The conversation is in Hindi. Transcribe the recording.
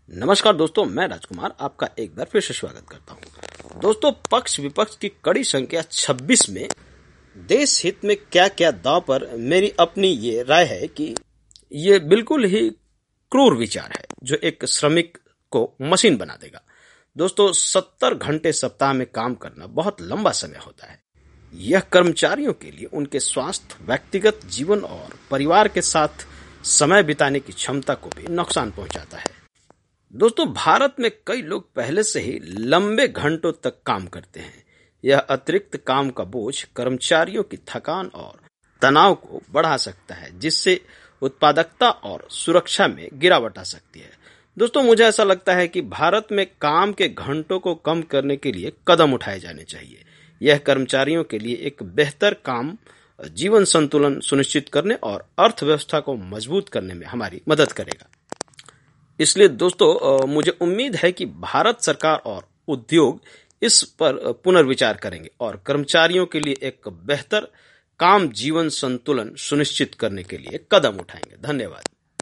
नमस्कार दोस्तों, मैं राजकुमार आपका एक बार फिर से स्वागत करता हूं। दोस्तों, पक्ष विपक्ष की कड़ी संख्या 26 में देश हित में क्या क्या दांव पर मेरी अपनी ये राय है कि ये बिल्कुल ही क्रूर विचार है जो एक श्रमिक को मशीन बना देगा। दोस्तों, 70 घंटे सप्ताह में काम करना बहुत लंबा समय होता है। यह कर्मचारियों के लिए उनके स्वास्थ्य, व्यक्तिगत जीवन और परिवार के साथ समय बिताने की क्षमता को भी नुकसान पहुंचाता है। दोस्तों, भारत में कई लोग पहले से ही लंबे घंटों तक काम करते हैं। यह अतिरिक्त काम का बोझ कर्मचारियों की थकान और तनाव को बढ़ा सकता है, जिससे उत्पादकता और सुरक्षा में गिरावट आ सकती है। दोस्तों, मुझे ऐसा लगता है कि भारत में काम के घंटों को कम करने के लिए कदम उठाए जाने चाहिए। यह कर्मचारियों के लिए एक बेहतर काम जीवन संतुलन सुनिश्चित करने और अर्थव्यवस्था को मजबूत करने में हमारी मदद करेगा। इसलिए दोस्तों, मुझे उम्मीद है कि भारत सरकार और उद्योग इस पर पुनर्विचार करेंगे और कर्मचारियों के लिए एक बेहतर काम जीवन संतुलन सुनिश्चित करने के लिए कदम उठाएंगे। धन्यवाद।